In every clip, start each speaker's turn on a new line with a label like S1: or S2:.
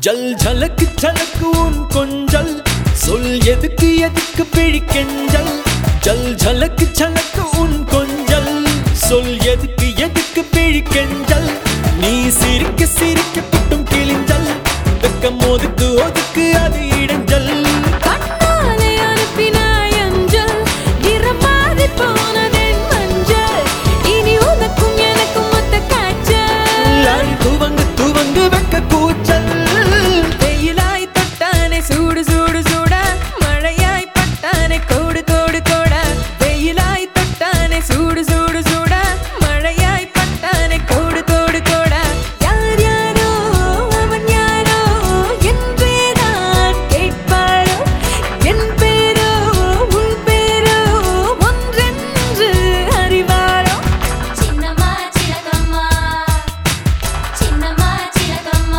S1: ஜல் ஜலக்கு ஜலக்கு உன் கொஞ்சல் சொல் எதுக்கு எதுக்கு பிழிக்கெஞ்சல் ஜல் ஜலக்கு ஜலக்கு உன் கொஞ்சல் சொல் எதுக்கு எதுக்கு பிழிக்கெஞ்சல் நீ சிரிக்க சிரிக்க குட்டும் கிழிஞ்சல் வெக்கம் ஒதுக்கு ஒதுக்கு அது இடைஞ்சல்
S2: கண்ணாலே அனுப்பினாய் அஞ்சல் நிறமாறி போனதென் மஞ்சள் இனி உனக்கும் எனக்கும் ஒத்த காய்ச்சல்
S1: துவங்கு துவங்கு வெக்க கூச்சல்
S2: வெயிலாய் தொட்டானே சூடு சூடு சூட மழையாய் பட்டானே கோடு கோடு கோட வெயிலாய் தொட்டானே சூடு சூடு சூட மழையாய் பட்டானே கோடு கோடு கோட யார் யாரோ அவன் யாரோ என்றேதான் கேட்பாரோ என் பேரோ உன் பேரோ ஒன்றென்று அறிவாரோ
S3: சின்னம்மா சிலகம்மா சின்னம்மா சிலகம்மா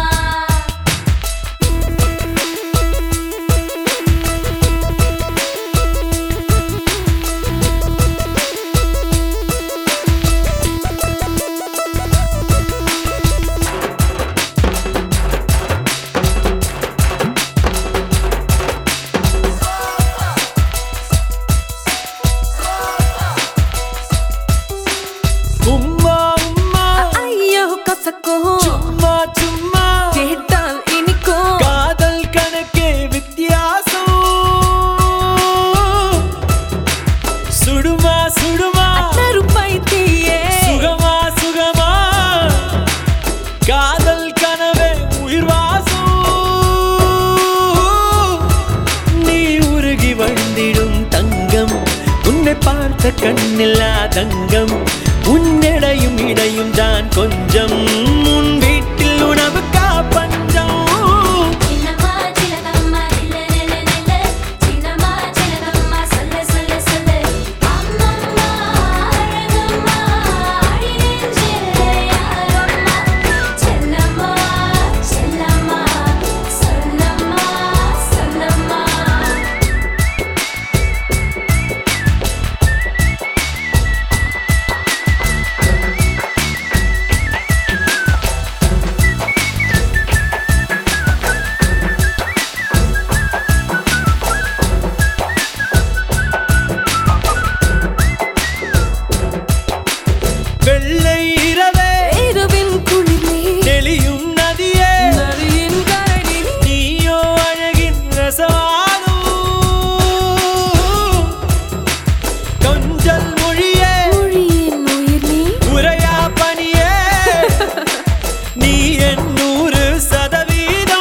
S1: உம்மா உம்மா
S2: ஐயோ கசக்கோ
S1: சும்மா சும்மா
S2: கேட்டால் இனிக்கும்
S1: காதல் கணக்கே வித்தியாசம் சுடுமா சுடுமா
S2: நறுப்பைத்தியே
S1: சுகமா சுகமா காதல் கனவே உயிர் வாசம் நீ உருகி வந்திடும் தங்கம் உன்னை பார்த்த கண்ணில்லா தங்கம் உன்னிடையும் இடையும் தான் கொஞ்சம் உன் வீட்டில் உணவுக்கா பஞ்சம்
S3: சின்னம்மா சிலகம்மா நில்லு நில்லு நில்லு சின்னம்மா சிலகம்மா சொல்லு சொல்லு சொல்லு அம்மம்மா அழகம்மா அடி நெஞ்சிலே யாரம்மா செல்லம்மா செல்லம்மா சொல்லம்மா சொல்லம்மா
S1: வெள்ளை இரவே
S2: இரவின் குளிரே
S1: தெளியும் நதியே
S2: நதியின் கரடி
S1: நீயோ அழகின் ரசவாதம் கொஞ்சல் மொழியே
S2: மொழியின் உயிர் நீ
S1: உரையா பனியே நீ என் 100%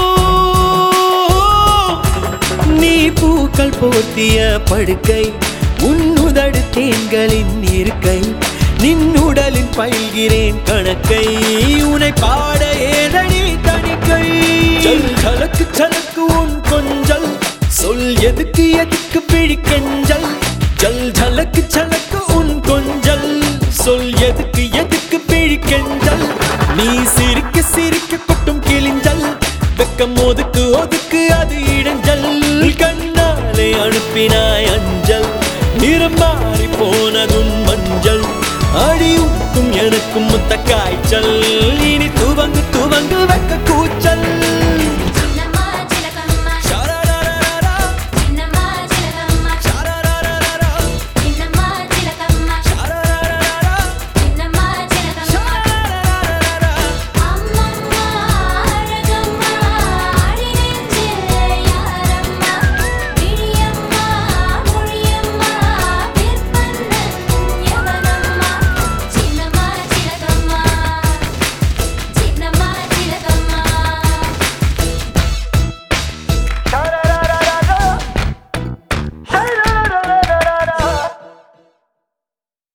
S1: நீ பூக்கள் போர்த்திய படுக்கை உன்னுதடு தேன்களின் இருக்கை நின்னுடலின் பயில்கிறேன் கணக்கை உனை பாட ஏதடி தணிக்கை ஜல் ஜலக்கு ஜலக்கு உன் கொஞ்சல் சொல் எதுக்கு எதுக்கு பிழிக்கெஞ்சல் ஜல் ஜலக்கு ஜலக்கு உன் கொஞ்சல் சொல் எதுக்கு எதுக்கு பிழிக்கெஞ்சல் நீ சிரிக்க சிரிக்க கொட்டும் கிழிஞ்சல் வெக்கம் ஒதுக்கு ஒதுக்கு அது இடைஞ்சல் கண்ணாலே அனுப்பினாய் அஞ்சல் நிறம் மாறி போனதுன் மஞ்சள் அடி உக்கும் எனக்கும் முத்த காய்ச்சல்